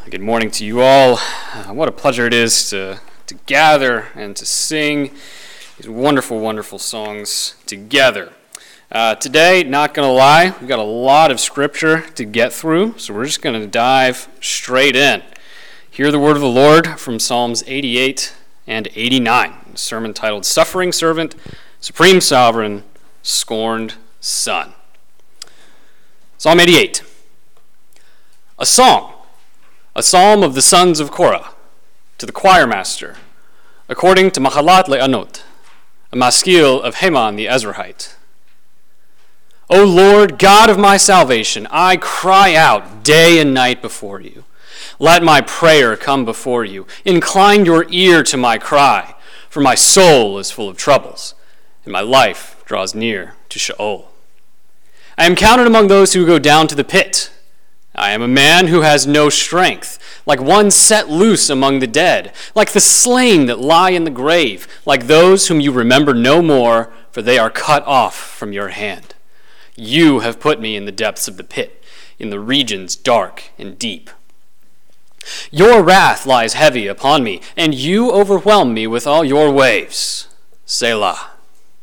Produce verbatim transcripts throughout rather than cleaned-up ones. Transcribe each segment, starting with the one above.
Good morning to you all. Uh, what a pleasure it is to, to gather and to sing these wonderful, wonderful songs together. Uh, today, not going to lie, we've got a lot of scripture to get through, so we're just going to dive straight in. Hear the word of the Lord from Psalms eighty-eight and eighty-nine, a sermon titled Suffering Servant, Supreme Sovereign, Scorned Son. Psalm eighty-eight. A song, a psalm of the sons of Korah, to the choir master, according to Mahalat Le'anot, a maskil of Heman the Ezrahite. O Lord, God of my salvation, I cry out day and night before you. Let my prayer come before you. Incline your ear to my cry, for my soul is full of troubles, and my life draws near to Sheol. I am counted among those who go down to the pit. I am a man who has no strength, like one set loose among the dead, like the slain that lie in the grave, like those whom you remember no more, for they are cut off from your hand. You have put me in the depths of the pit, in the regions dark and deep. Your wrath lies heavy upon me, and you overwhelm me with all your waves. Selah.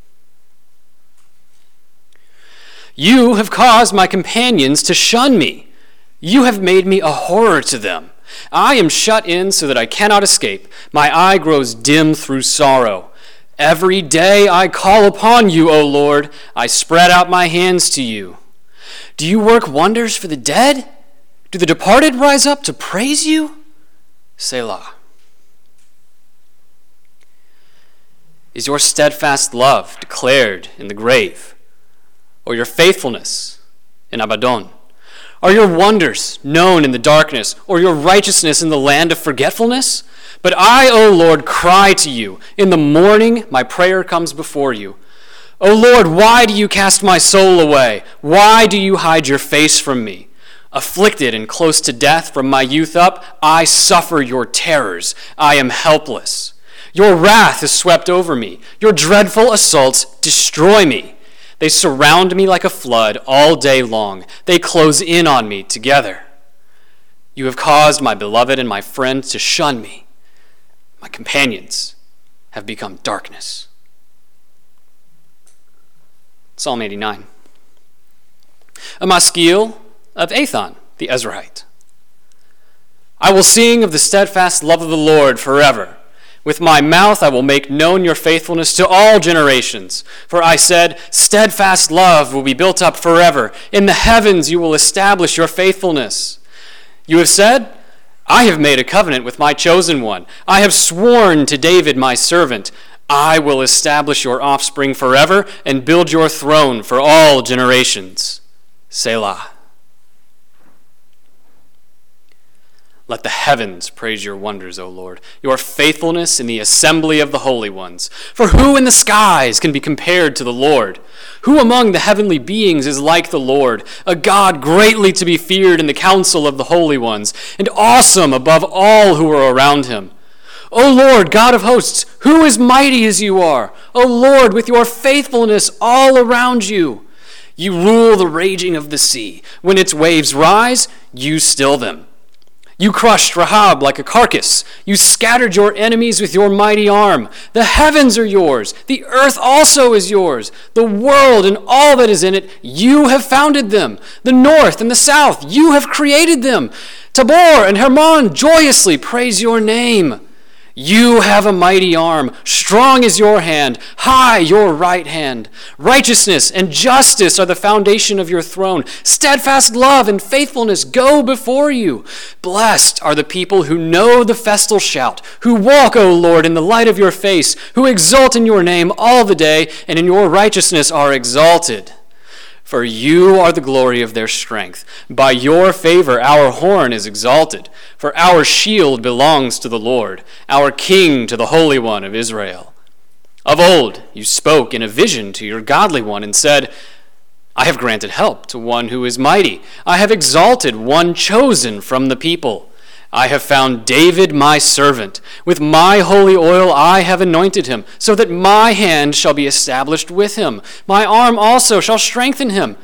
You have caused my companions to shun me. You have made me a horror to them. I am shut in so that I cannot escape. My eye grows dim through sorrow. Every day I call upon you, O Lord. I spread out my hands to you. Do you work wonders for the dead? Do the departed rise up to praise you? Selah. Is your steadfast love declared in the grave, or your faithfulness in Abaddon? Are your wonders known in the darkness, or your righteousness in the land of forgetfulness? But I, O Lord, cry to you. In the morning my prayer comes before you. O Lord, why do you cast my soul away? Why do you hide your face from me? Afflicted and close to death from my youth up, I suffer your terrors. I am helpless. Your wrath is swept over me. Your dreadful assaults destroy me. They surround me like a flood all day long. They close in on me together. You have caused my beloved and my friend to shun me. My companions have become darkness. Psalm eighty-nine. A maskil of Ethan the Ezrahite. I will sing of the steadfast love of the Lord forever. With my mouth I will make known your faithfulness to all generations. For I said, steadfast love will be built up forever. In the heavens you will establish your faithfulness. You have said, I have made a covenant with my chosen one. I have sworn to David my servant. I will establish your offspring forever and build your throne for all generations. Selah. Let the heavens praise your wonders, O Lord, your faithfulness in the assembly of the holy ones. For who in the skies can be compared to the Lord? Who among the heavenly beings is like the Lord, a God greatly to be feared in the council of the holy ones, and awesome above all who are around him? O Lord, God of hosts, who is mighty as you are? O Lord, with your faithfulness all around you. You rule the raging of the sea. When its waves rise, you still them. You crushed Rahab like a carcass. You scattered your enemies with your mighty arm. The heavens are yours. The earth also is yours. The world and all that is in it, you have founded them. The north and the south, you have created them. Tabor and Hermon joyously praise your name. You have a mighty arm. Strong is your hand. High your right hand. Righteousness and justice are the foundation of your throne. Steadfast love and faithfulness go before you. Blessed are the people who know the festal shout, who walk, O Lord, in the light of your face, who exult in your name all the day, and in your righteousness are exalted. For you are the glory of their strength. By your favor our horn is exalted. For our shield belongs to the Lord, our King to the Holy One of Israel. Of old you spoke in a vision to your godly one and said, I have granted help to one who is mighty. I have exalted one chosen from the people. I have found David my servant. With my holy oil I have anointed him, so that my hand shall be established with him. My arm also shall strengthen him.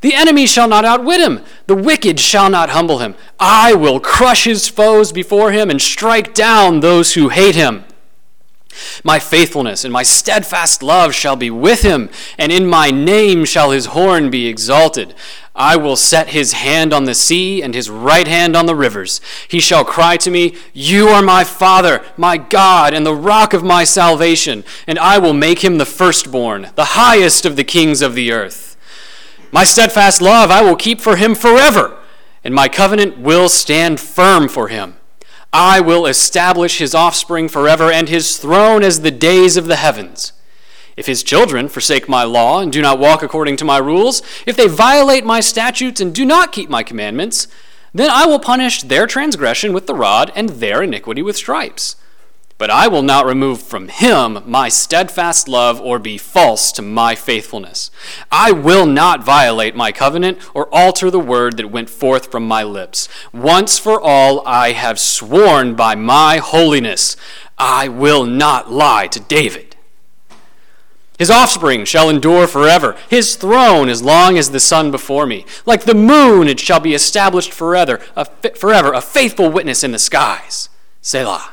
The enemy shall not outwit him. The wicked shall not humble him. I will crush his foes before him and strike down those who hate him. My faithfulness and my steadfast love shall be with him, and in my name shall his horn be exalted. I will set his hand on the sea and his right hand on the rivers. He shall cry to me, You are my Father, my God, and the rock of my salvation, and I will make him the firstborn, the highest of the kings of the earth. My steadfast love I will keep for him forever, and my covenant will stand firm for him. I will establish his offspring forever, and his throne as the days of the heavens. If his children forsake my law and do not walk according to my rules, if they violate my statutes and do not keep my commandments, then I will punish their transgression with the rod and their iniquity with stripes. But I will not remove from him my steadfast love or be false to my faithfulness. I will not violate my covenant or alter the word that went forth from my lips. Once for all I have sworn by my holiness, I will not lie to David. His offspring shall endure forever, his throne as long as the sun before me. Like the moon it shall be established forever, a, forever, a faithful witness in the skies. Selah.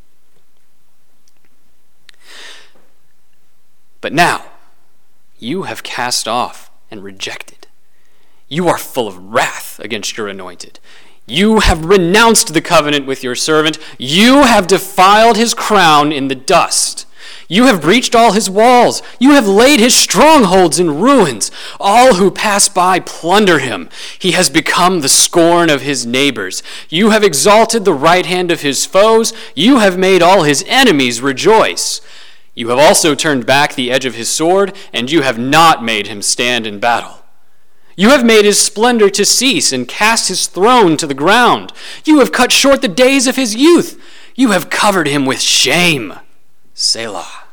But now you have cast off and rejected. You are full of wrath against your anointed. You have renounced the covenant with your servant. You have defiled his crown in the dust. You have breached all his walls. You have laid his strongholds in ruins. All who pass by plunder him. He has become the scorn of his neighbors. You have exalted the right hand of his foes. You have made all his enemies rejoice. You have also turned back the edge of his sword, and you have not made him stand in battle. You have made his splendor to cease and cast his throne to the ground. You have cut short the days of his youth. You have covered him with shame. Selah.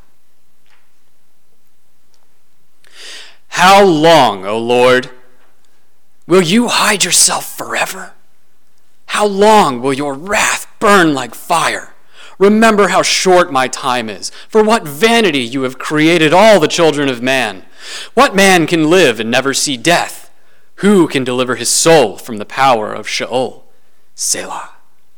How long, O Lord, will you hide yourself forever? How long will your wrath burn like fire? Remember how short my time is. For what vanity you have created all the children of man. What man can live and never see death? Who can deliver his soul from the power of Sheol? Selah.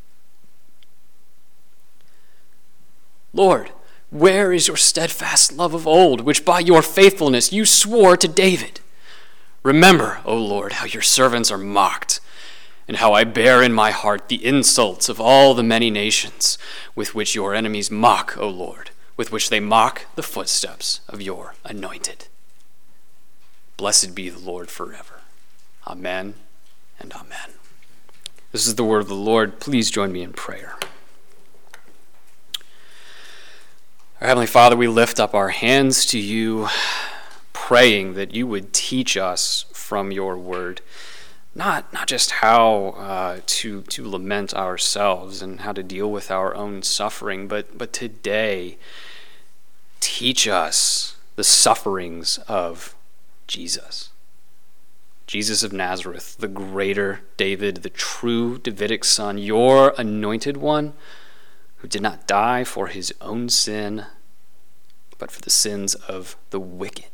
Lord, where is your steadfast love of old, which by your faithfulness you swore to David? Remember, O Lord, how your servants are mocked, and how I bear in my heart the insults of all the many nations, with which your enemies mock, O Lord, with which they mock the footsteps of your anointed. Blessed be the Lord forever. Amen and amen. This is the word of the Lord. Please join me in prayer. Our Heavenly Father, we lift up our hands to you, praying that you would teach us from your word. Not not just how uh, to to lament ourselves and how to deal with our own suffering, but but today, teach us the sufferings of Jesus. Jesus of Nazareth, the greater David, the true Davidic son, your anointed one, who did not die for his own sin, but for the sins of the wicked.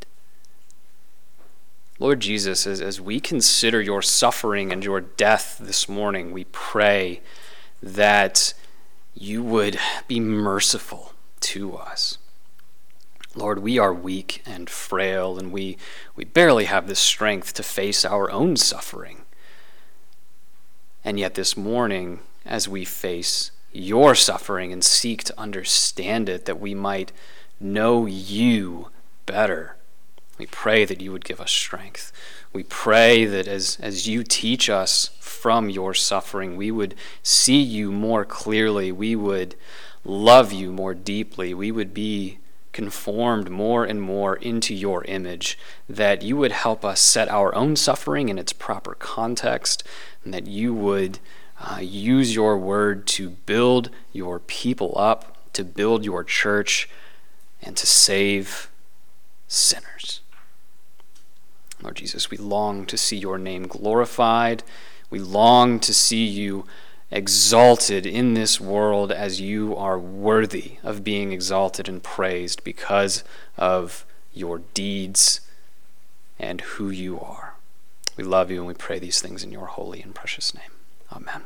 Lord Jesus, as, as we consider your suffering and your death this morning, we pray that you would be merciful to us. Lord, we are weak and frail, and we, we barely have the strength to face our own suffering. And yet this morning, as we face your suffering and seek to understand it, that we might know you better, we pray that you would give us strength. We pray that as, as you teach us from your suffering, we would see you more clearly. We would love you more deeply. We would be conformed more and more into your image, that you would help us set our own suffering in its proper context, and that you would uh, use your word to build your people up, to build your church, and to save sinners. Lord Jesus, we long to see your name glorified. We long to see you exalted in this world as you are worthy of being exalted and praised because of your deeds and who you are. We love you and we pray these things in your holy and precious name. Amen.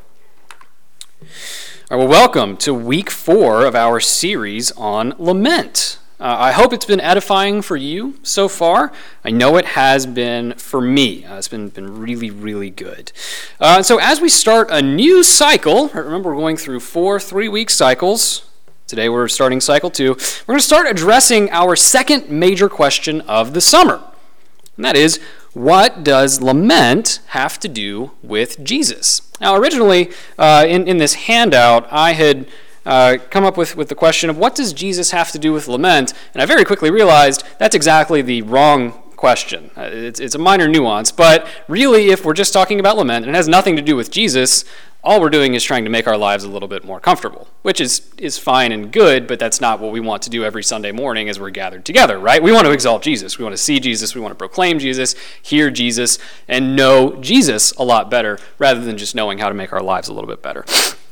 All right, well, welcome to week four of our series on lament. Uh, I hope it's been edifying for you so far. I know it has been for me. Uh, it's been, been really, really good. Uh, so as we start a new cycle, remember we're going through four three-week cycles. Today we're starting cycle two. We're going to start addressing our second major question of the summer. And that is, what does lament have to do with Jesus? Now originally, uh, in, in this handout, I had Uh, come up with, with the question of what does Jesus have to do with lament? And I very quickly realized that's exactly the wrong question. Uh, it's, it's a minor nuance, but really if we're just talking about lament and it has nothing to do with Jesus, all we're doing is trying to make our lives a little bit more comfortable, which is, is fine and good, but that's not what we want to do every Sunday morning as we're gathered together, right? We want to exalt Jesus. We want to see Jesus. We want to proclaim Jesus, hear Jesus, and know Jesus a lot better rather than just knowing how to make our lives a little bit better.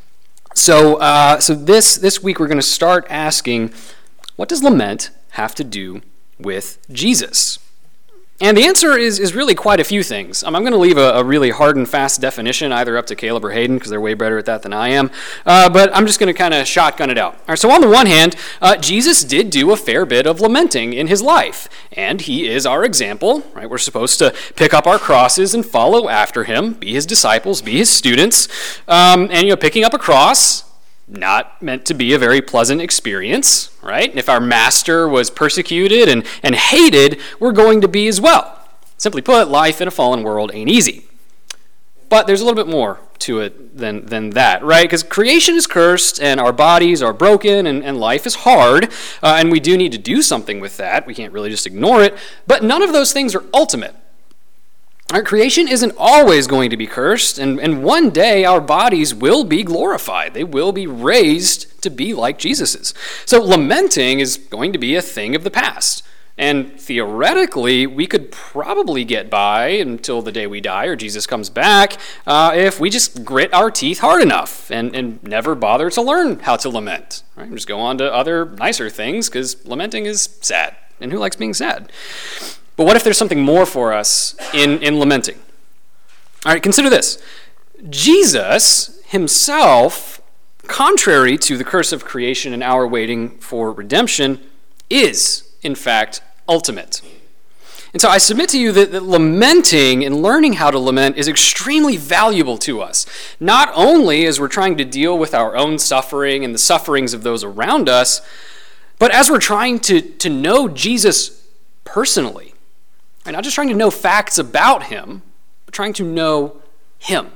So, uh, so this this week we're going to start asking, what does lament have to do with Jesus? And the answer is is really quite a few things. Um, I'm going to leave a, a really hard and fast definition, either up to Caleb or Hayden, because they're way better at that than I am. Uh, but I'm just going to kind of shotgun it out. All right. So on the one hand, uh, Jesus did do a fair bit of lamenting in his life, and he is our example. Right. We're supposed to pick up our crosses and follow after him, be his disciples, be his students. Um, and you know, picking up a cross, not meant to be a very pleasant experience, right? If our master was persecuted and, and hated, we're going to be as well. Simply put, life in a fallen world ain't easy. But there's a little bit more to it than, than that, right? Because creation is cursed and our bodies are broken and, and life is hard, uh, and we do need to do something with that. We can't really just ignore it, but none of those things are ultimate. Our creation isn't always going to be cursed, and, and one day our bodies will be glorified. They will be raised to be like Jesus's. So lamenting is going to be a thing of the past. And theoretically, we could probably get by until the day we die or Jesus comes back uh, if we just grit our teeth hard enough and, and never bother to learn how to lament. Right? Just go on to other nicer things because lamenting is sad. And who likes being sad? But what if there's something more for us in, in lamenting? All right, consider this. Jesus himself, contrary to the curse of creation and our waiting for redemption, is, in fact, ultimate. And so I submit to you that, that lamenting and learning how to lament is extremely valuable to us, not only as we're trying to deal with our own suffering and the sufferings of those around us, but as we're trying to, to know Jesus personally. Right, not just trying to know facts about him, but trying to know him.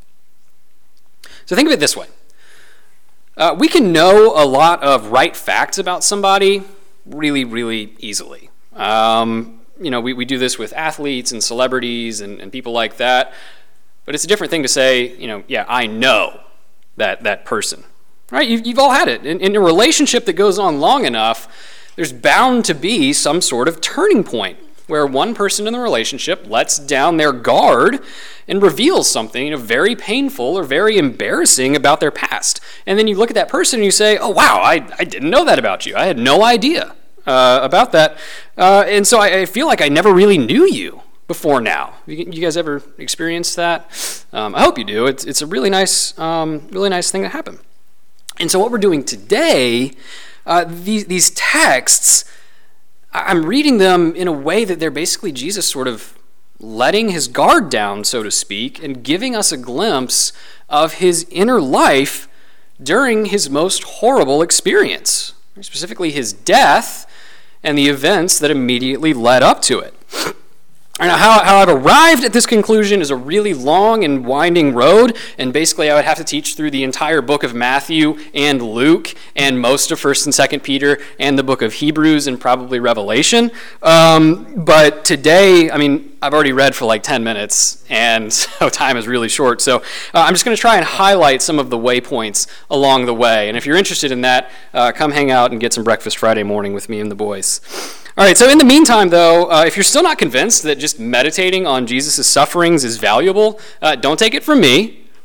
So think of it this way. Uh, we can know a lot of right facts about somebody really, really easily. Um, you know, we, we do this with athletes and celebrities and, and people like that. But it's a different thing to say, you know, yeah, I know that, that person. Right? You've, you've all had it. In, in a relationship that goes on long enough, there's bound to be some sort of turning point where one person in the relationship lets down their guard and reveals something, you know, very painful or very embarrassing about their past. And then you look at that person and you say, oh, wow, I, I didn't know that about you. I had no idea uh, about that. Uh, and so I, I feel like I never really knew you before now. You, you guys ever experienced that? Um, I hope you do. It's, it's a really nice, um, really nice thing to happen. And so what we're doing today, uh, these, these texts, I'm reading them in a way that they're basically Jesus sort of letting his guard down, so to speak, and giving us a glimpse of his inner life during his most horrible experience, specifically his death and the events that immediately led up to it. Now, how, how I've arrived at this conclusion is a really long and winding road, and basically I would have to teach through the entire book of Matthew and Luke and most of First and Second Peter and the book of Hebrews and probably Revelation. Um, but today, I mean, I've already read for like ten minutes, and so time is really short. So uh, I'm just going to try and highlight some of the waypoints along the way. And if you're interested in that, uh, come hang out and get some breakfast Friday morning with me and the boys. All right, so in the meantime, though, uh, if you're still not convinced that just meditating on Jesus' sufferings is valuable, uh, don't take it from me.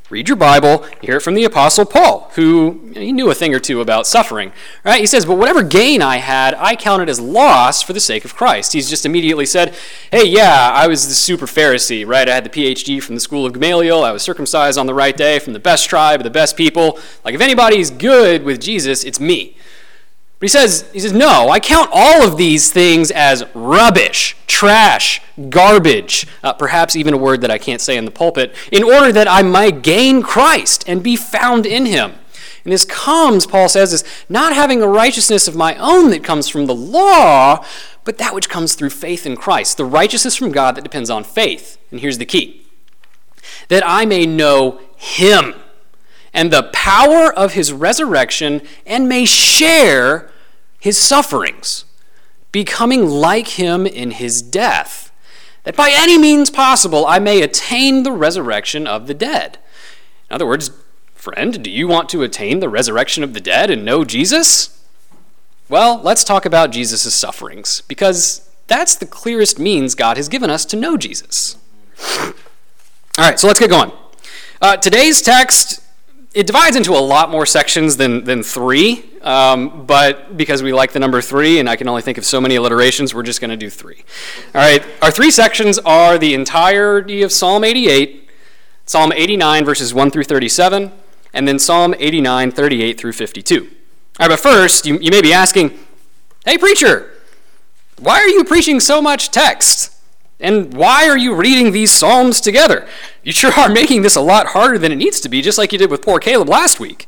Read your Bible, hear it from the Apostle Paul, who he knew a thing or two about suffering. Right? He says, but whatever gain I had, I counted as loss for the sake of Christ. He's just immediately said, hey, yeah, I was the super Pharisee, right? I had the P H D from the school of Gamaliel. I was circumcised on the right day from the best tribe of the best people. Like, if anybody's good with Jesus, it's me. But he says, he says, no, I count all of these things as rubbish, trash, garbage, uh, perhaps even a word that I can't say in the pulpit, in order that I might gain Christ and be found in him. And this comes, Paul says, is not having a righteousness of my own that comes from the law, but that which comes through faith in Christ, the righteousness from God that depends on faith. And here's the key, that I may know him and the power of his resurrection, and may share his sufferings, becoming like him in his death, that by any means possible I may attain the resurrection of the dead. In other words, friend, do you want to attain the resurrection of the dead and know Jesus? Well, let's talk about Jesus' sufferings, because that's the clearest means God has given us to know Jesus. All right, so let's get going. Uh, today's text, it divides into a lot more sections than, than three, um, but because we like the number three, and I can only think of so many alliterations, we're just going to do three. All right, our three sections are the entirety of Psalm eighty-eight, Psalm eighty-nine, verses one through thirty-seven, and then Psalm eighty-nine, thirty-eight through fifty-two. All right, but first, you, you may be asking, hey, preacher, why are you preaching so much text? And why are you reading these Psalms together? You sure are making this a lot harder than it needs to be, just like you did with poor Caleb last week.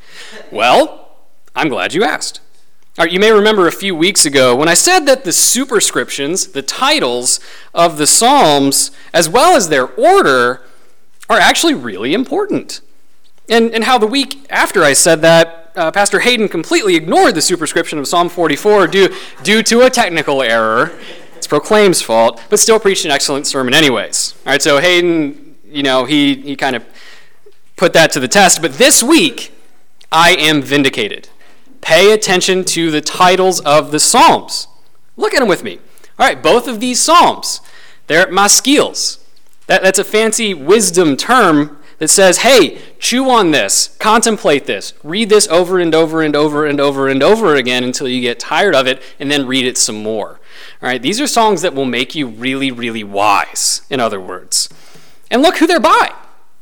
Well, I'm glad you asked. All right, you may remember a few weeks ago when I said that the superscriptions, the titles of the Psalms, as well as their order, are actually really important. And, and how the week after I said that, uh, Pastor Hayden completely ignored the superscription of Psalm forty-four due, due to a technical error. It's Proclaim's fault, but still preached an excellent sermon anyways. All right, so Hayden, you know, he, he kind of put that to the test. But this week, I am vindicated. Pay attention to the titles of the Psalms. Look at them with me. All right, both of these Psalms, they're maskils. That, that's a fancy wisdom term that says, hey, chew on this, contemplate this, read this over and over and over and over and over again until you get tired of it, and then read it some more. All right, these are songs that will make you really, really wise, in other words. And look who they're by.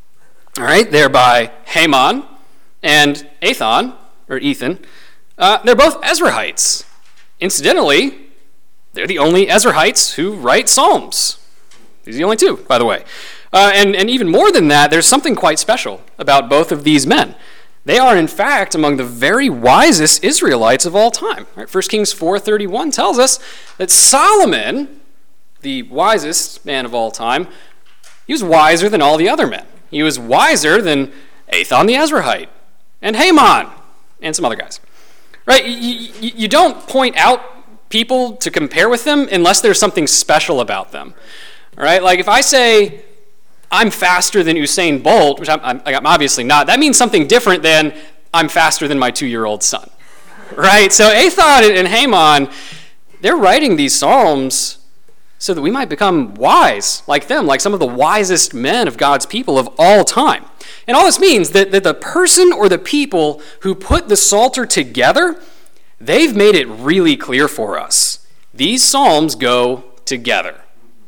All right, they're by Heman and Ethan, or Ethan. Uh, they're both Ezrahites. Incidentally, they're the only Ezrahites who write Psalms. These are the only two, by the way. Uh, and, and even more than that, there's something quite special about both of these men. They are, in fact, among the very wisest Israelites of all time. Right? First Kings four thirty-one tells us that Solomon, the wisest man of all time, he was wiser than all the other men. He was wiser than Ethan the Ezrahite, and Heman, and some other guys. Right? You, you, you don't point out people to compare with them unless there's something special about them. All right? Like if I say, I'm faster than Usain Bolt, which I'm, I'm, I'm obviously not, that means something different than I'm faster than my two-year-old son, right? So Ethan and Heman, they're writing these Psalms so that we might become wise like them, like some of the wisest men of God's people of all time. And all this means that, that the person or the people who put the Psalter together, they've made it really clear for us. These Psalms go together.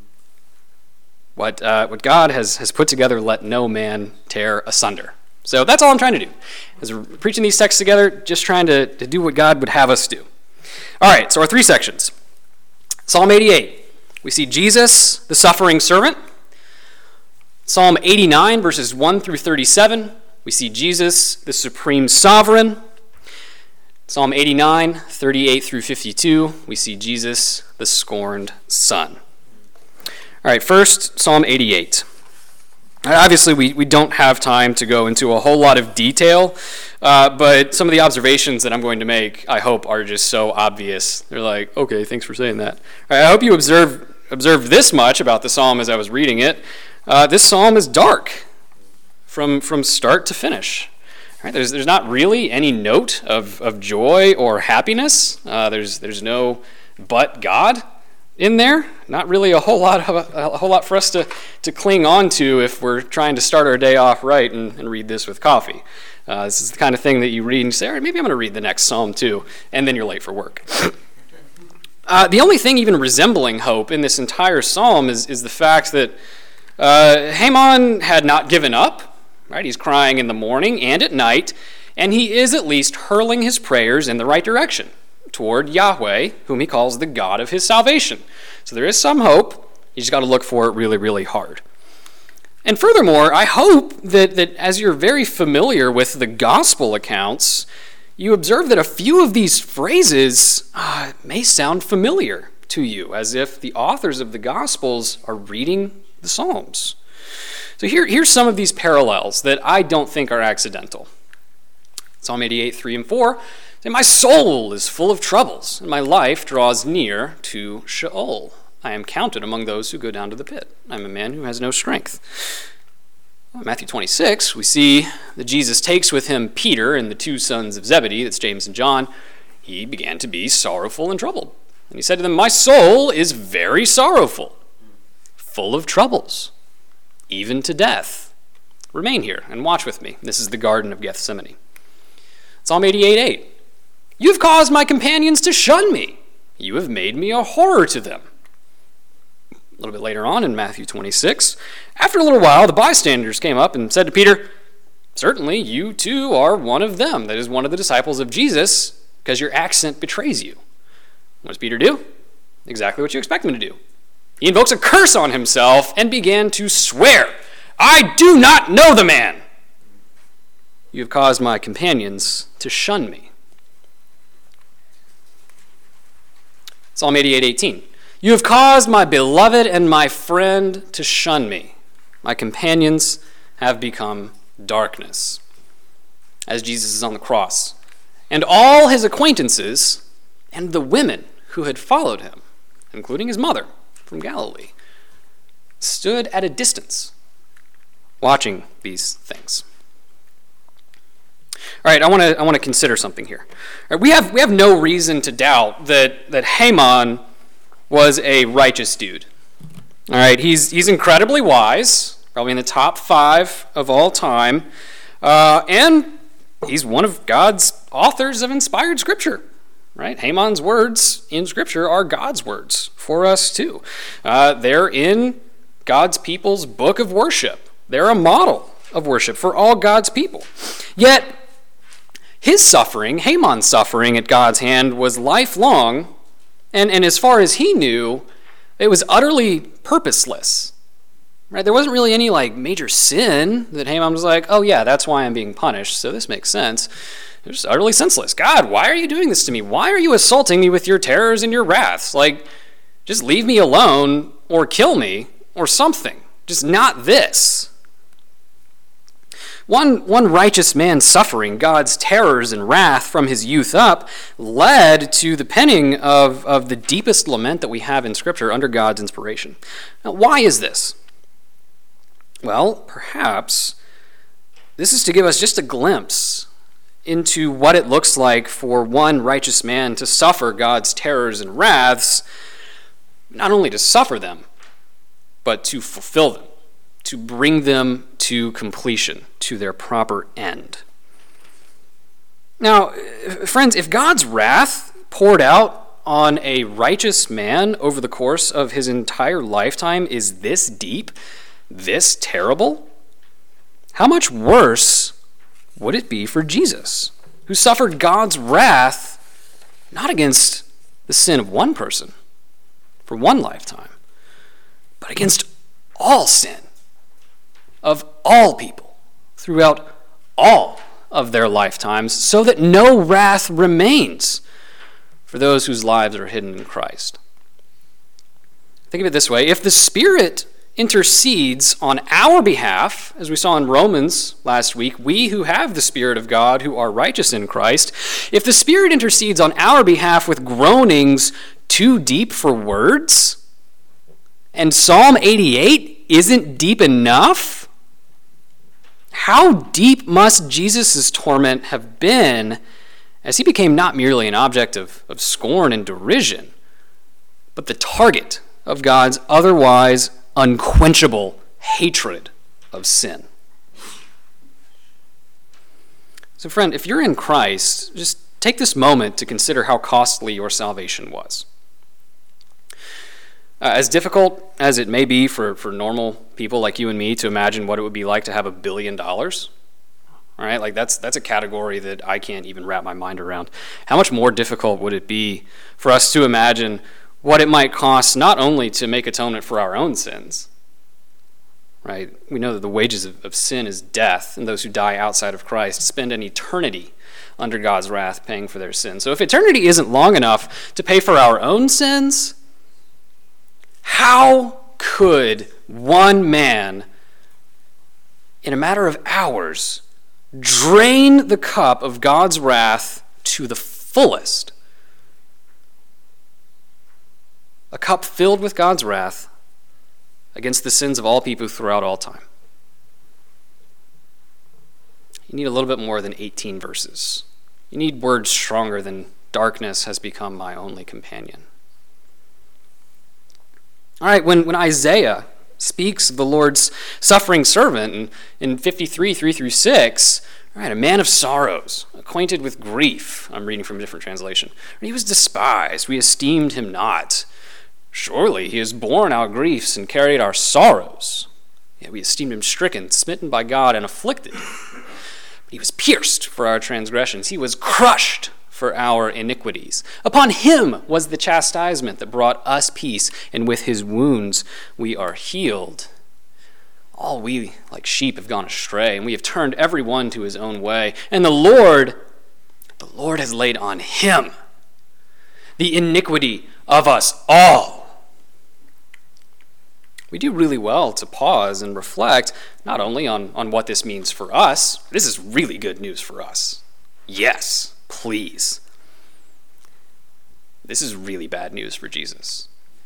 What uh, what God has, has put together, let no man tear asunder. So that's all I'm trying to do. As we're preaching these texts together, just trying to, to do what God would have us do. All right, so our three sections. Psalm eighty-eight, we see Jesus, the suffering servant. Psalm eighty-nine, verses one through thirty-seven, we see Jesus, the supreme sovereign. Psalm eighty-nine, thirty-eight through fifty-two, we see Jesus, the scorned son. All right, first, Psalm eighty-eight. Obviously, we, we don't have time to go into a whole lot of detail, uh, but some of the observations that I'm going to make, I hope, are just so obvious. They're like, okay, thanks for saying that. All right, I hope you observe, observed this much about the psalm as I was reading it. Uh, this psalm is dark from, from start to finish. All right, there's, there's not really any note of, of joy or happiness. Uh, there's, there's no but God in there. Not really a whole lot of, a whole lot for us to, to cling on to if we're trying to start our day off right and, and read this with coffee. Uh, this is the kind of thing that you read and you say, all right, maybe I'm going to read the next psalm too, and then you're late for work. Uh, the only thing even resembling hope in this entire psalm is, is the fact that uh, Haman had not given up. Right? He's crying in the morning and at night, and he is at least hurling his prayers in the right direction toward Yahweh, whom he calls the God of his salvation. So there is some hope. You just got to look for it really, really hard. And furthermore, I hope that, that as you're very familiar with the gospel accounts, you observe that a few of these phrases uh, may sound familiar to you, as if the authors of the Gospels are reading the Psalms. So here, here's some of these parallels that I don't think are accidental. Psalm eighty-eight, three and four say, my soul is full of troubles, and my life draws near to Sheol. I am counted among those who go down to the pit. I am a man who has no strength. In Matthew twenty-six, we see that Jesus takes with him Peter and the two sons of Zebedee, that's James and John. He began to be sorrowful and troubled. And he said to them, my soul is very sorrowful, full of troubles, even to death. Remain here and watch with me. This is the Garden of Gethsemane. Psalm eighty-eight, eight. You have caused my companions to shun me. You have made me a horror to them. A little bit later on in Matthew twenty-six, after a little while, the bystanders came up and said to Peter, certainly you too are one of them, that is one of the disciples of Jesus, because your accent betrays you. What does Peter do? Exactly what you expect him to do. He invokes a curse on himself and began to swear, I do not know the man. You have caused my companions to shun me. Psalm eighty-eight, eighteen. You have caused my beloved and my friend to shun me. My companions have become darkness. As Jesus is on the cross. And all his acquaintances and the women who had followed him, including his mother from Galilee, stood at a distance watching these things. All right, I want to I want to consider something here. All right, we have we have no reason to doubt that that Haman was a righteous dude. All right, he's he's incredibly wise, probably in the top five of all time, uh, and he's one of God's authors of inspired Scripture. Right, Haman's words in Scripture are God's words for us too. Uh, they're in God's people's book of worship. They're a model of worship for all God's people. Yet his suffering, Haman's suffering at God's hand, was lifelong. And, and as far as he knew, it was utterly purposeless. Right? There wasn't really any like major sin that Haman was like, oh yeah, that's why I'm being punished, so this makes sense. It was utterly senseless. God, why are you doing this to me? Why are you assaulting me with your terrors and your wraths? Like, just leave me alone or kill me or something. Just not this. One, one righteous man suffering God's terrors and wrath from his youth up led to the penning of, of the deepest lament that we have in Scripture under God's inspiration. Now, why is this? Well, perhaps this is to give us just a glimpse into what it looks like for one righteous man to suffer God's terrors and wraths, not only to suffer them, but to fulfill them, to bring them to completion, to their proper end. Now, friends, if God's wrath poured out on a righteous man over the course of his entire lifetime is this deep, this terrible, how much worse would it be for Jesus, who suffered God's wrath not against the sin of one person for one lifetime, but against all sin of all people throughout all of their lifetimes, so that no wrath remains for those whose lives are hidden in Christ. Think of it this way. If the Spirit intercedes on our behalf, as we saw in Romans last week, we who have the Spirit of God, who are righteous in Christ, if the Spirit intercedes on our behalf with groanings too deep for words, and Psalm eighty-eight isn't deep enough, how deep must Jesus' torment have been as he became not merely an object of, of scorn and derision, but the target of God's otherwise unquenchable hatred of sin. So friend, if you're in Christ, just take this moment to consider how costly your salvation was. Uh, as difficult as it may be for, for normal people like you and me to imagine what it would be like to have a billion dollars, all right, like that's that's a category that I can't even wrap my mind around. How much more difficult would it be for us to imagine what it might cost not only to make atonement for our own sins, right? We know that the wages of, of sin is death, and those who die outside of Christ spend an eternity under God's wrath paying for their sins. So if eternity isn't long enough to pay for our own sins, how could one man, in a matter of hours, drain the cup of God's wrath to the fullest? A cup filled with God's wrath against the sins of all people throughout all time. You need a little bit more than eighteen verses. You need words stronger than "darkness has become my only companion." All right, when, when Isaiah speaks of the Lord's suffering servant in, in fifty-three, three through six, all right, a man of sorrows, acquainted with grief. I'm reading from a different translation. He was despised. We esteemed him not. Surely he has borne our griefs and carried our sorrows. Yet we esteemed him stricken, smitten by God, and afflicted. But he was pierced for our transgressions. He was crushed for our iniquities. Upon him was the chastisement that brought us peace, and with his wounds we are healed. All we like sheep have gone astray, and we have turned every one to his own way. And the Lord, the Lord has laid on him the iniquity of us all. We do really well to pause and reflect not only on, on what this means for us. This is really good news for us. Yes, please. This is really bad news for Jesus.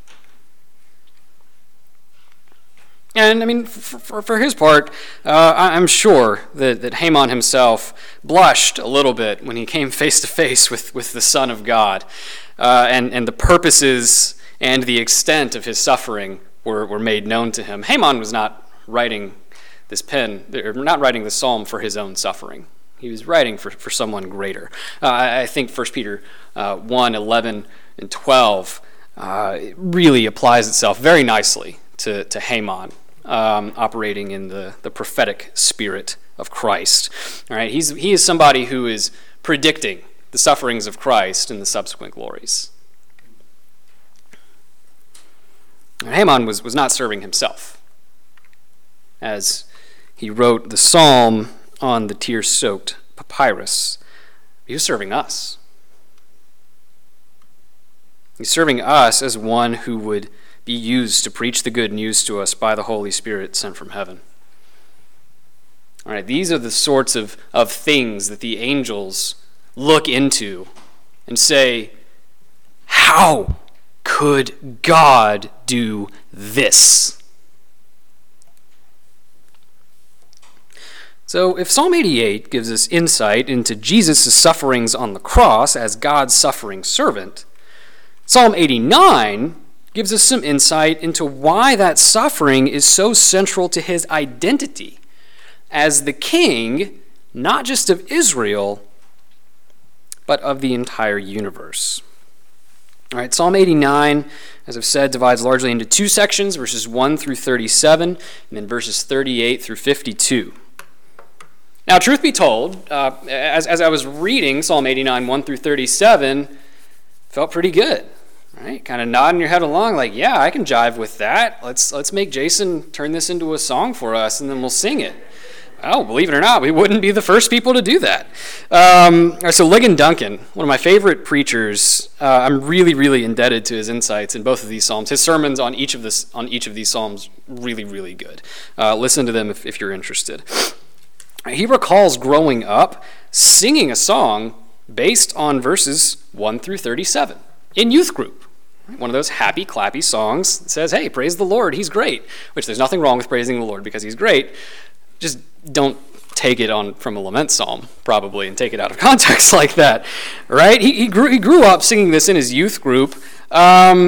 And I mean, for, for, for his part, uh, I'm sure that, that Haman himself blushed a little bit when he came face to face with, with the Son of God. Uh, and, and the purposes and the extent of his suffering were, were made known to him. Haman was not writing this pen, or not writing this psalm for his own suffering. He was writing for, for someone greater. Uh, I, I think First Peter uh, one, eleven, and twelve uh, really applies itself very nicely to, to Haman. Um, operating in the, the prophetic spirit of Christ. All right, he's he is somebody who is predicting the sufferings of Christ and the subsequent glories. And Haman was, was not serving himself, as he wrote the psalm on the tear-soaked papyrus. He was serving us. He's serving us as one who would be used to preach the good news to us by the Holy Spirit sent from heaven. All right, these are the sorts of, of things that the angels look into and say, how could God do this? So if Psalm eighty-eight gives us insight into Jesus' sufferings on the cross as God's suffering servant, Psalm eighty-nine gives us some insight into why that suffering is so central to his identity as the king, not just of Israel, but of the entire universe. All right, Psalm eighty-nine, as I've said, divides largely into two sections, verses one through thirty-seven, and then verses thirty-eight through fifty-two. Now, truth be told, uh, as, as I was reading Psalm eighty-nine, one through thirty-seven, felt pretty good. Right, kind of nodding your head along, like, yeah, I can jive with that. Let's let's make Jason turn this into a song for us, and then we'll sing it. Oh, believe it or not, we wouldn't be the first people to do that. Um, all right, so Ligon Duncan, one of my favorite preachers, uh, I'm really, really indebted to his insights in both of these psalms. His sermons on each of this on each of these psalms, really, really good. Uh, listen to them if, if you're interested. He recalls growing up singing a song based on verses one through thirty-seven in youth group. One of those happy, clappy songs that says, hey, praise the Lord, he's great. Which there's nothing wrong with praising the Lord because he's great. Just don't take it on from a lament psalm, probably, and take it out of context like that. Right? He, he, grew, he grew up singing this in his youth group. Um,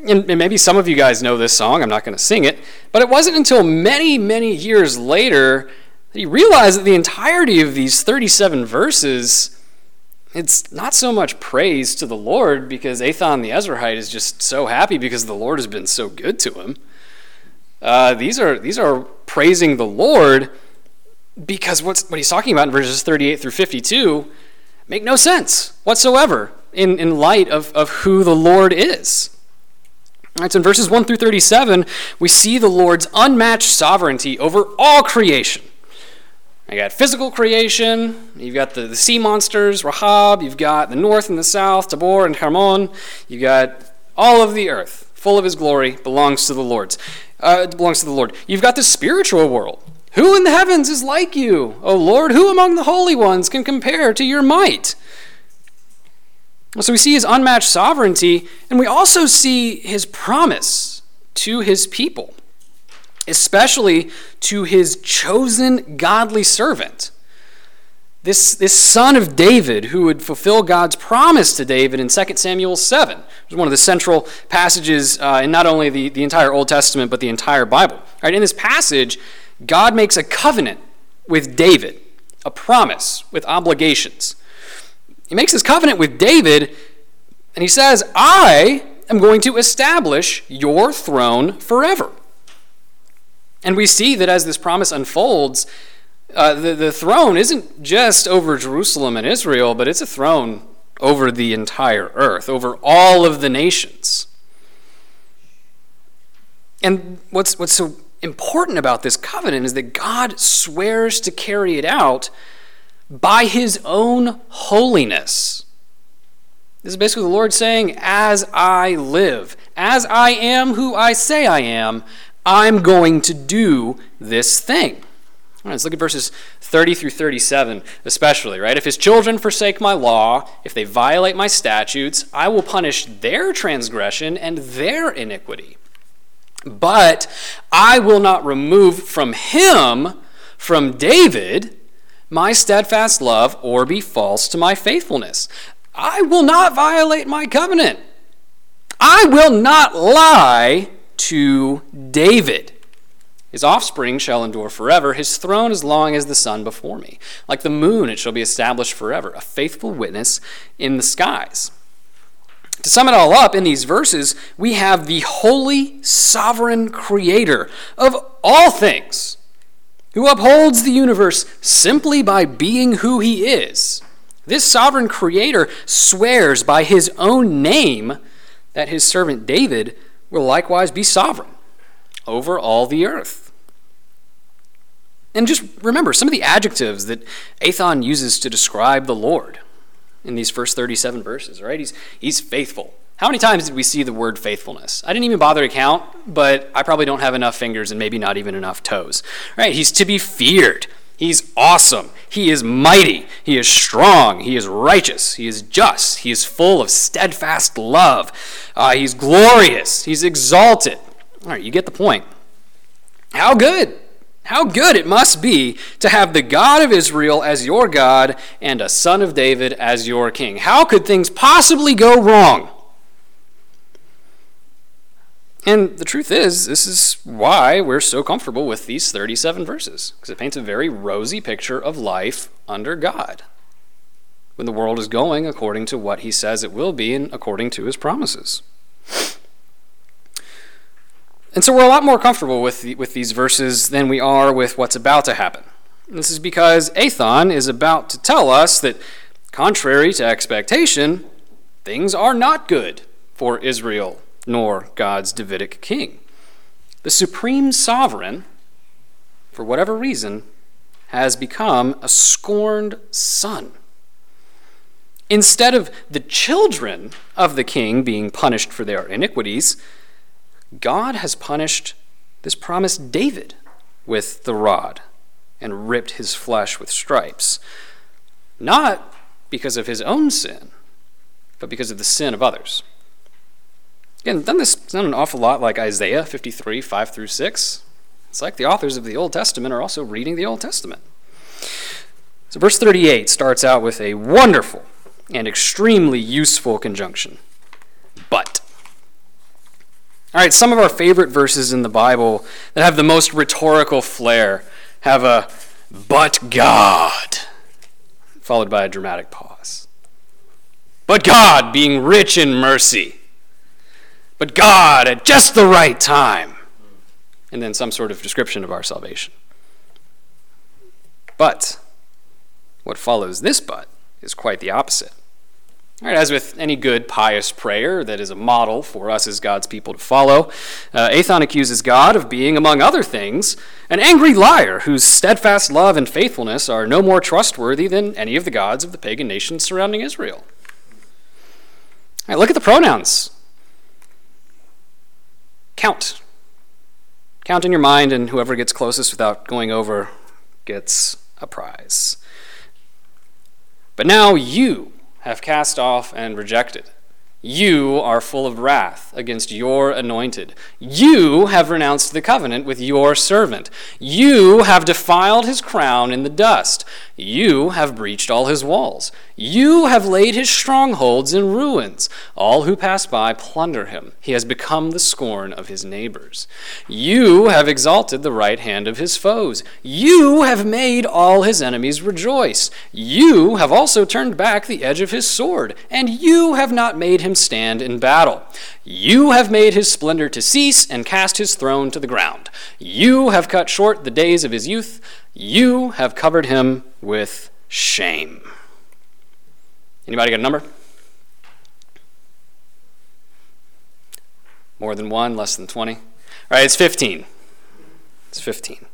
and maybe some of you guys know this song, I'm not going to sing it, but it wasn't until many, many years later that he realized that the entirety of these thirty-seven verses, it's not so much praise to the Lord, because Athon the Ezrahite is just so happy because the Lord has been so good to him. Uh, these are these are praising the Lord because what's, what he's talking about in verses thirty-eight through fifty-two make no sense whatsoever in, in light of, of who the Lord is. All right, so in verses one through thirty-seven, we see the Lord's unmatched sovereignty over all creation. You got physical creation, you've got the, the sea monsters, Rahab, you've got the north and the south, Tabor and Hermon, you've got all of the earth, full of his glory, belongs to the Lord's. Uh, belongs to the Lord. You've got the spiritual world. Who in the heavens is like you, O Lord? Who among the holy ones can compare to your might? So we see his unmatched sovereignty, and we also see his promise to his people, especially to his chosen godly servant, this, this son of David who would fulfill God's promise to David in Second Samuel seven. It was one of the central passages uh, in not only the, the entire Old Testament, but the entire Bible. All right, in this passage, God makes a covenant with David, a promise with obligations. He makes this covenant with David, and he says, I am going to establish your throne forever. And we see that as this promise unfolds, uh, the, the throne isn't just over Jerusalem and Israel, but it's a throne over the entire earth, over all of the nations. And what's, what's so important about this covenant is that God swears to carry it out by his own holiness. This is basically the Lord saying, as I live, as I am who I say I am, I'm going to do this thing. All right, let's look at verses thirty through thirty-seven especially, right? If his children forsake my law, if they violate my statutes, I will punish their transgression and their iniquity. But I will not remove from him, from David, my steadfast love or be false to my faithfulness. I will not violate my covenant. I will not lie to David. His offspring shall endure forever, his throne as long as the sun before me. Like the moon, it shall be established forever, a faithful witness in the skies. To sum it all up, in these verses, we have the holy, sovereign creator of all things, who upholds the universe simply by being who he is. This sovereign creator swears by his own name that his servant David will likewise be sovereign over all the earth. And just remember some of the adjectives that Athon uses to describe the Lord in these first thirty-seven verses, right? He's, he's faithful. How many times did we see the word faithfulness? I didn't even bother to count, but I probably don't have enough fingers and maybe not even enough toes. Right? He's to be feared. He's awesome. He is mighty. He is strong. He is righteous. He is just. He is full of steadfast love. Uh, he's glorious. He's exalted. All right, you get the point. How good. How good it must be to have the God of Israel as your God and a son of David as your king. How could things possibly go wrong? And the truth is, this is why we're so comfortable with these thirty-seven verses, because it paints a very rosy picture of life under God, when the world is going according to what he says it will be and according to his promises. And so we're a lot more comfortable with the, with these verses than we are with what's about to happen. And this is because Athon is about to tell us that, contrary to expectation, things are not good for Israel nor God's Davidic king. The supreme sovereign, for whatever reason, has become a scorned son. Instead of the children of the king being punished for their iniquities, God has punished this promised David with the rod and ripped his flesh with stripes, not because of his own sin, but because of the sin of others. Again, doesn't this sound an awful lot like Isaiah fifty-three, five through six? It's like the authors of the Old Testament are also reading the Old Testament. So verse thirty-eight starts out with a wonderful and extremely useful conjunction. But. All right, some of our favorite verses in the Bible that have the most rhetorical flair have a "but God" followed by a dramatic pause. But God being rich in mercy. But God at just the right time. And then some sort of description of our salvation. But what follows this but is quite the opposite. All right, as with any good, pious prayer that is a model for us as God's people to follow, uh, Athon accuses God of being, among other things, an angry liar whose steadfast love and faithfulness are no more trustworthy than any of the gods of the pagan nations surrounding Israel. All right, look at the pronouns. Count. Count in your mind, and whoever gets closest without going over gets a prize. But now you have cast off and rejected. You are full of wrath against your anointed. You have renounced the covenant with your servant. You have defiled his crown in the dust. You have breached all his walls. You have laid his strongholds in ruins. All who pass by plunder him. He has become the scorn of his neighbors. You have exalted the right hand of his foes. You have made all his enemies rejoice. You have also turned back the edge of his sword, and you have not made him stand in battle. You have made his splendor to cease and cast his throne to the ground. You have cut short the days of his youth. You have covered him with shame. Anybody got a number? More than one, less than twenty? All right, it's fifteen. It's fifteen.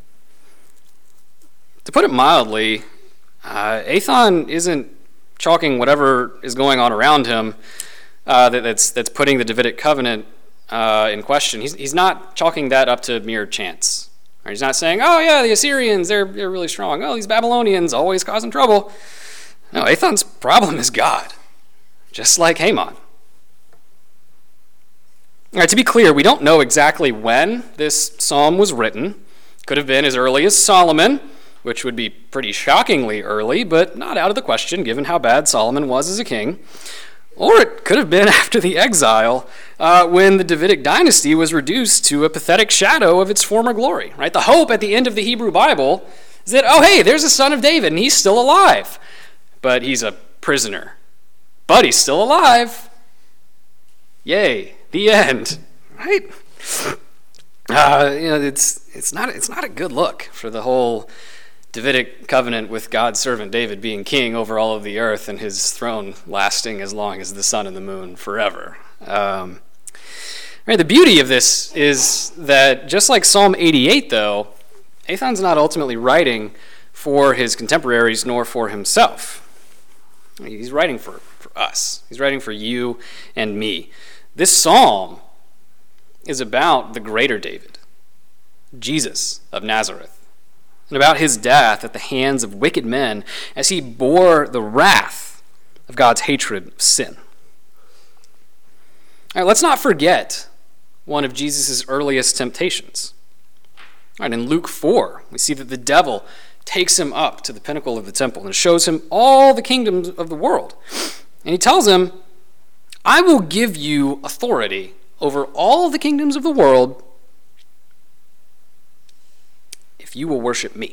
To put it mildly, uh, Athon isn't chalking whatever is going on around him uh, that, that's that's putting the Davidic covenant uh, in question. He's he's not chalking that up to mere chance. Right? He's not saying, "Oh yeah, the Assyrians they're they're really strong. Oh, these Babylonians always causing trouble." No, Athon's problem is God, just like Haman. All right, to be clear, we don't know exactly when this psalm was written. Could have been as early as Solomon, which would be pretty shockingly early, but not out of the question given how bad Solomon was as a king. Or it could have been after the exile, uh, when the Davidic dynasty was reduced to a pathetic shadow of its former glory. Right? The hope at the end of the Hebrew Bible is that, oh hey, there's a son of David and he's still alive. But he's a prisoner. But he's still alive. Yay, the end. Right? Uh, you know, it's it's not it's not a good look for the whole Davidic covenant with God's servant David being king over all of the earth and his throne lasting as long as the sun and the moon forever. Um, right, the beauty of this is that just like Psalm eighty-eight, though, Athon's not ultimately writing for his contemporaries nor for himself. He's writing for, for us. He's writing for you and me. This psalm is about the greater David, Jesus of Nazareth, and about his death at the hands of wicked men as he bore the wrath of God's hatred of sin. All right, let's not forget one of Jesus' earliest temptations. All right, in Luke four, we see that the devil takes him up to the pinnacle of the temple and shows him all the kingdoms of the world. And he tells him, I will give you authority over all the kingdoms of the world if you will worship me.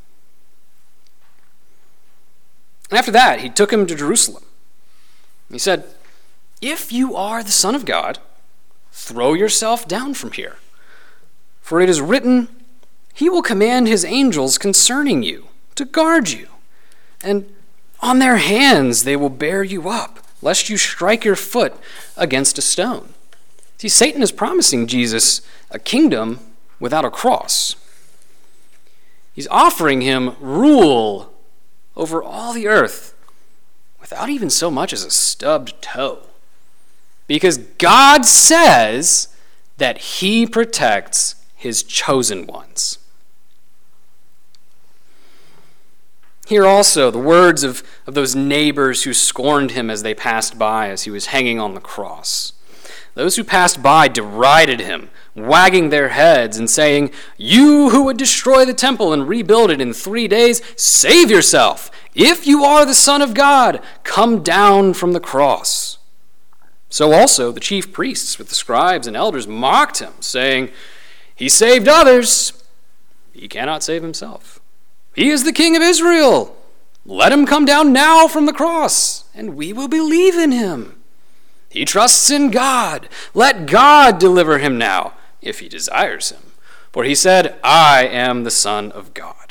And after that, he took him to Jerusalem. He said, if you are the Son of God, throw yourself down from here. For it is written, he will command his angels concerning you to guard you, and on their hands they will bear you up, lest you strike your foot against a stone. See, Satan is promising Jesus a kingdom without a cross. He's offering him rule over all the earth without even so much as a stubbed toe. Because God says that he protects his chosen ones. Hear also the words of, of those neighbors who scorned him as they passed by as he was hanging on the cross. Those who passed by derided him, wagging their heads and saying, you who would destroy the temple and rebuild it in three days, save yourself. If you are the Son of God, come down from the cross. So also the chief priests with the scribes and elders mocked him, saying, "He saved others. He cannot save himself. He is the King of Israel. Let him come down now from the cross, and we will believe in him. He trusts in God. Let God deliver him now, if he desires him. For he said, I am the Son of God."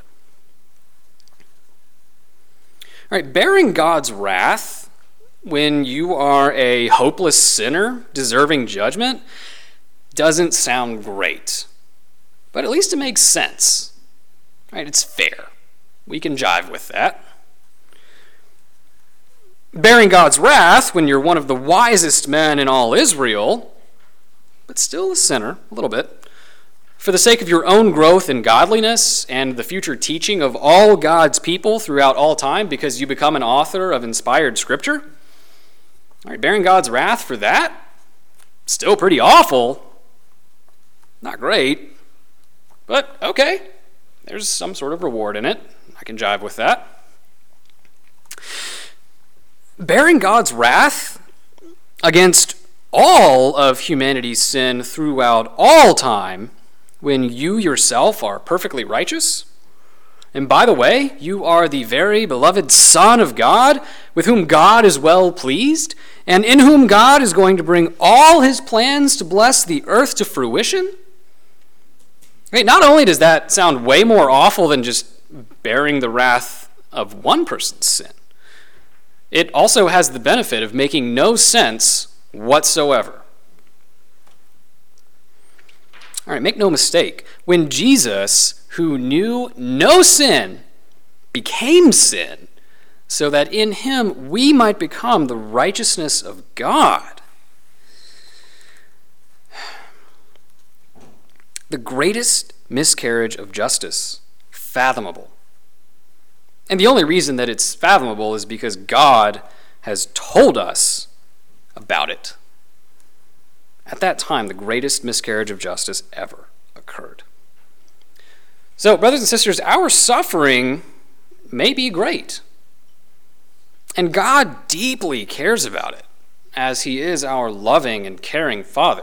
All right, bearing God's wrath when you are a hopeless sinner deserving judgment doesn't sound great, but at least it makes sense. Right? It's fair. We can jive with that. Bearing God's wrath when you're one of the wisest men in all Israel, but still a sinner, a little bit, for the sake of your own growth in godliness and the future teaching of all God's people throughout all time, because you become an author of inspired scripture. All right, bearing God's wrath for that, still pretty awful. Not great, but okay. There's some sort of reward in it. I can jive with that. Bearing God's wrath against all of humanity's sin throughout all time, when you yourself are perfectly righteous. And by the way, you are the very beloved Son of God, with whom God is well pleased, and in whom God is going to bring all his plans to bless the earth to fruition. Right, not only does that sound way more awful than just bearing the wrath of one person's sin, it also has the benefit of making no sense whatsoever. All right, make no mistake. When Jesus, who knew no sin, became sin, so that in him we might become the righteousness of God. The greatest miscarriage of justice fathomable. And the only reason that it's fathomable is because God has told us about it. At that time, the greatest miscarriage of justice ever occurred. So, brothers and sisters, our suffering may be great. And God deeply cares about it, as he is our loving and caring Father.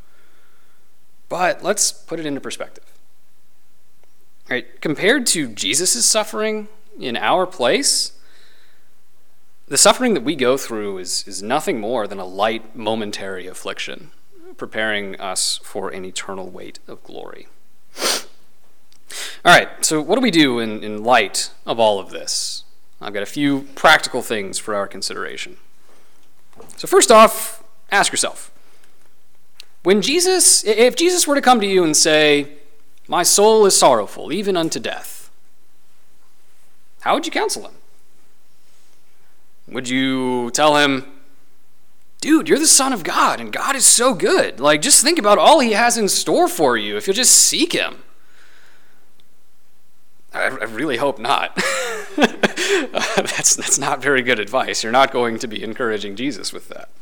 But let's put it into perspective. Right? Compared to Jesus' suffering in our place, the suffering that we go through is, is nothing more than a light momentary affliction, preparing us for an eternal weight of glory. All right, so what do we do in, in light of all of this? I've got a few practical things for our consideration. So first off, ask yourself, when Jesus, if Jesus were to come to you and say, "My soul is sorrowful, even unto death," how would you counsel him? Would you tell him, "Dude, you're the Son of God, and God is so good. Like, just think about all he has in store for you if you'll just seek him"? I, I really hope not. that's, that's not very good advice. You're not going to be encouraging Jesus with that.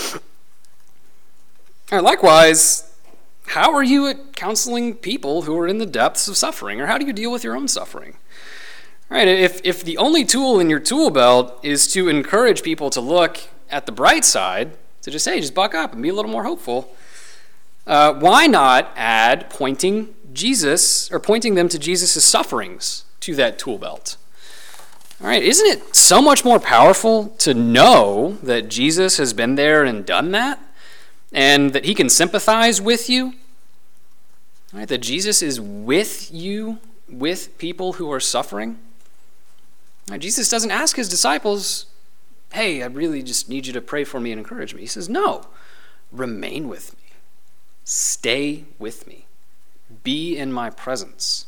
All right, likewise, how are you at counseling people who are in the depths of suffering, or how do you deal with your own suffering? All right, if, if the only tool in your tool belt is to encourage people to look at the bright side, to just say, just buck up and be a little more hopeful, uh, why not add pointing Jesus, or pointing them to Jesus' sufferings to that tool belt? All right, isn't it so much more powerful to know that Jesus has been there and done that, and that he can sympathize with you? All right, that Jesus is with you, with people who are suffering? All right, Jesus doesn't ask his disciples, "Hey, I really just need you to pray for me and encourage me." He says, "No, remain with me. Stay with me. Be in my presence."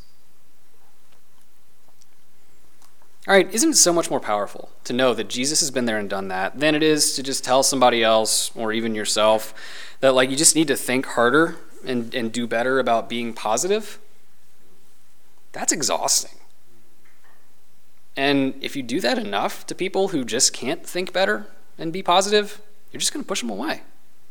All right, isn't it so much more powerful to know that Jesus has been there and done that than it is to just tell somebody else, or even yourself, that like you just need to think harder and, and do better about being positive? That's exhausting. And if you do that enough to people who just can't think better and be positive, you're just going to push them away.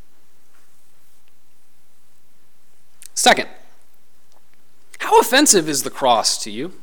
Second, how offensive is the cross to you?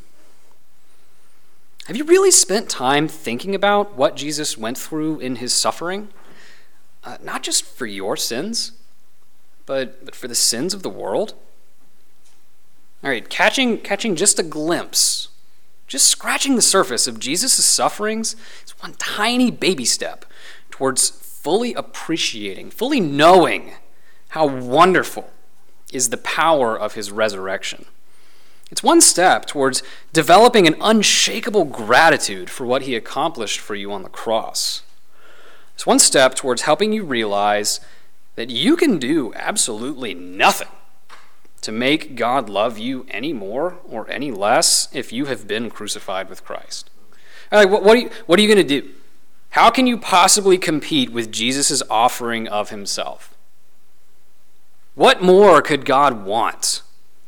Have you really spent time thinking about what Jesus went through in his suffering? uh, not just for your sins, but, but for the sins of the world? All right, catching, catching just a glimpse, just scratching the surface of Jesus' sufferings is one tiny baby step towards fully appreciating, fully knowing how wonderful is the power of his resurrection. It's one step towards developing an unshakable gratitude for what he accomplished for you on the cross. It's one step towards helping you realize that you can do absolutely nothing to make God love you any more or any less if you have been crucified with Christ. All right, what, what are you, what are you going to do? How can you possibly compete with Jesus' offering of himself? What more could God want?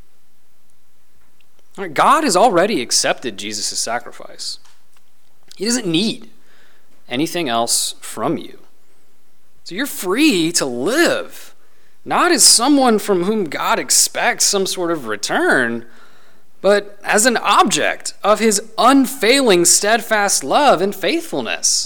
All right, God has already accepted Jesus' sacrifice. He doesn't need anything else from you. So you're free to live, not as someone from whom God expects some sort of return, but as an object of his unfailing, steadfast love and faithfulness.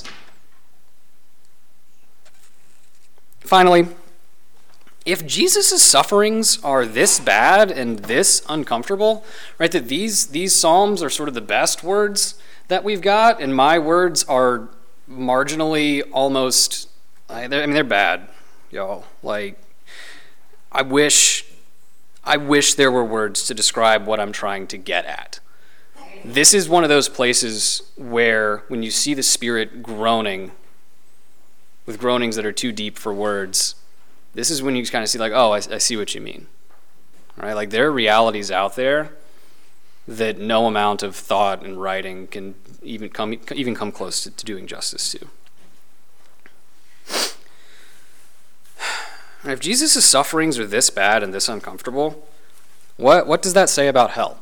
Finally, if Jesus' sufferings are this bad and this uncomfortable, right, that these, these Psalms are sort of the best words that we've got, and my words are marginally almost, I mean, they're bad, y'all. Like, I wish, I wish there were words to describe what I'm trying to get at. This is one of those places where when you see the Spirit groaning with groanings that are too deep for words, this is when you kind of see like, oh, I, I see what you mean. Right? Like there are realities out there that no amount of thought and writing can even come even come close to, to doing justice to. And if Jesus' sufferings are this bad and this uncomfortable, what, what does that say about hell?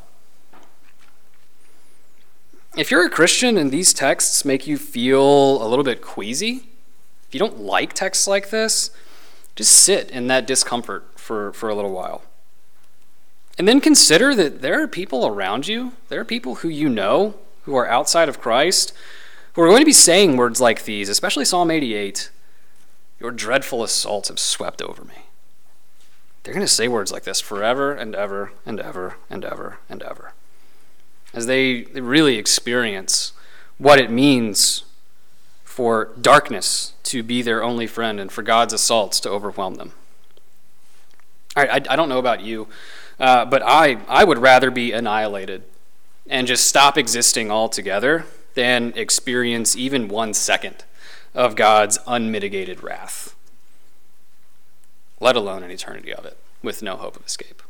If you're a Christian and these texts make you feel a little bit queasy, if you don't like texts like this, just sit in that discomfort for, for a little while. And then consider that there are people around you, there are people who you know who are outside of Christ, who are going to be saying words like these, especially Psalm eighty-eight, your dreadful assaults have swept over me. They're going to say words like this forever and ever and ever and ever and ever, as they, they really experience what it means for darkness to be their only friend and for God's assaults to overwhelm them. All right, I, I don't know about you, uh, but I, I would rather be annihilated and just stop existing altogether than experience even one second of God's unmitigated wrath, let alone an eternity of it, with no hope of escape.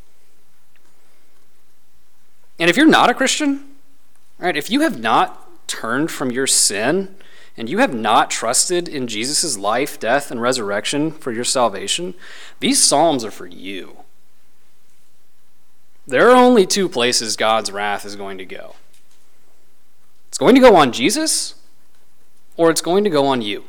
And if you're not a Christian, all right, if you have not turned from your sin and you have not trusted in Jesus' life, death, and resurrection for your salvation, these Psalms are for you. There are only two places God's wrath is going to go. It's going to go on Jesus, or it's going to go on you.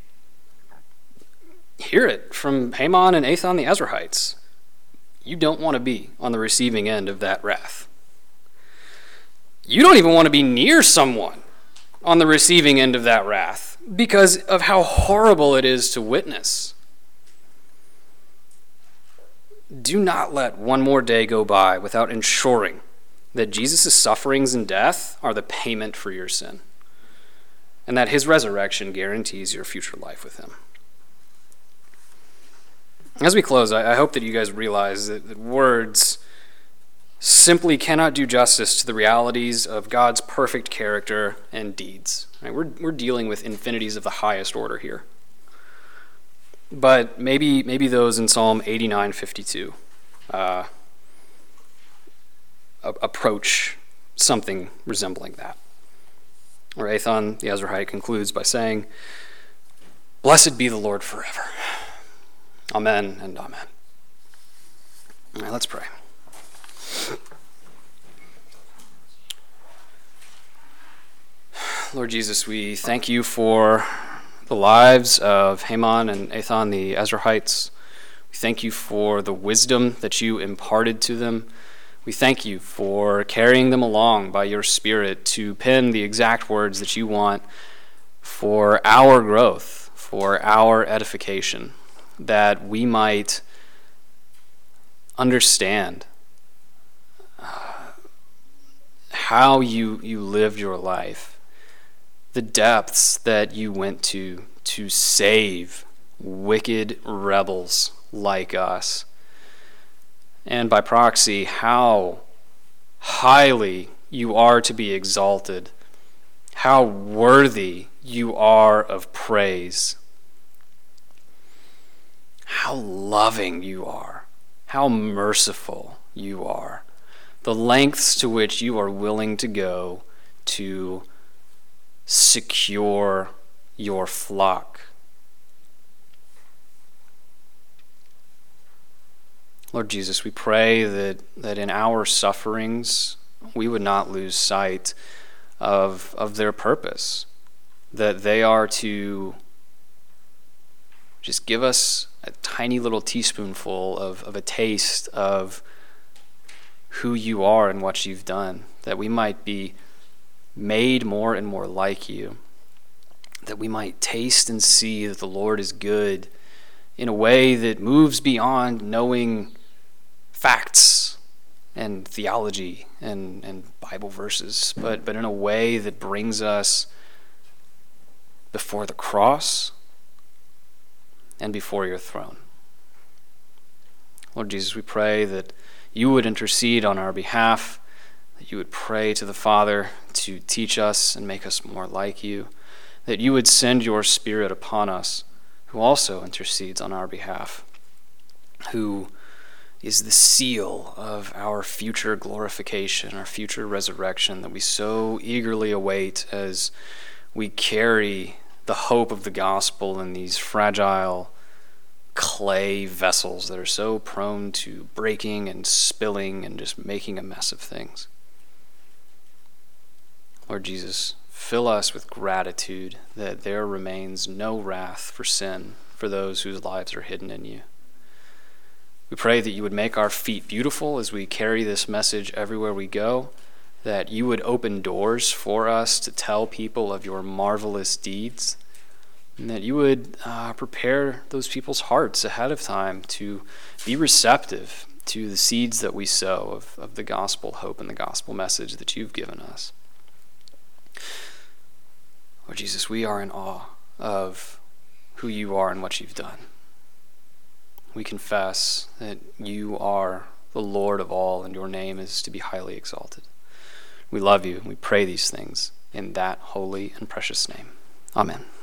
Hear it from Haman and Athan the Ezrahites. You don't want to be on the receiving end of that wrath. You don't even want to be near someone on the receiving end of that wrath because of how horrible it is to witness. Do not let one more day go by without ensuring that Jesus' sufferings and death are the payment for your sin, and that his resurrection guarantees your future life with him. As we close, I hope that you guys realize that, that words simply cannot do justice to the realities of God's perfect character and deeds. Right? We're, we're dealing with infinities of the highest order here. But maybe maybe those in Psalm eighty-nine fifty-two uh, approach something resembling that. Or Athan the Ezrahite concludes by saying, "Blessed be the Lord forever. Amen and amen." All right, let's pray. Lord Jesus, we thank you for the lives of Haman and Athan the Ezrahites. We thank you for the wisdom that you imparted to them. We thank you for carrying them along by your Spirit to pen the exact words that you want for our growth, for our edification, that we might understand uh, how you, you lived your life, the depths that you went to to save wicked rebels like us, and by proxy, how highly you are to be exalted, how worthy you are of praise, how loving you are, how merciful you are, the lengths to which you are willing to go to secure your flock. Lord Jesus, we pray that, that in our sufferings we would not lose sight of, of their purpose, that they are to just give us a tiny little teaspoonful of, of a taste of who you are and what you've done, that we might be made more and more like you, that we might taste and see that the Lord is good in a way that moves beyond knowing facts and theology and, and Bible verses, but, but in a way that brings us before the cross and before your throne. Lord Jesus, we pray that you would intercede on our behalf, that you would pray to the Father to teach us and make us more like you, that you would send your Spirit upon us, who also intercedes on our behalf, who is the seal of our future glorification, our future resurrection that we so eagerly await as we carry the hope of the gospel in these fragile clay vessels that are so prone to breaking and spilling and just making a mess of things. Lord Jesus, fill us with gratitude that there remains no wrath for sin for those whose lives are hidden in you. We pray that you would make our feet beautiful as we carry this message everywhere we go, that you would open doors for us to tell people of your marvelous deeds, and that you would uh, prepare those people's hearts ahead of time to be receptive to the seeds that we sow of, of the gospel hope and the gospel message that you've given us. Lord Jesus, we are in awe of who you are and what you've done. We confess that you are the Lord of all and your name is to be highly exalted. We love you and we pray these things in that holy and precious name. Amen.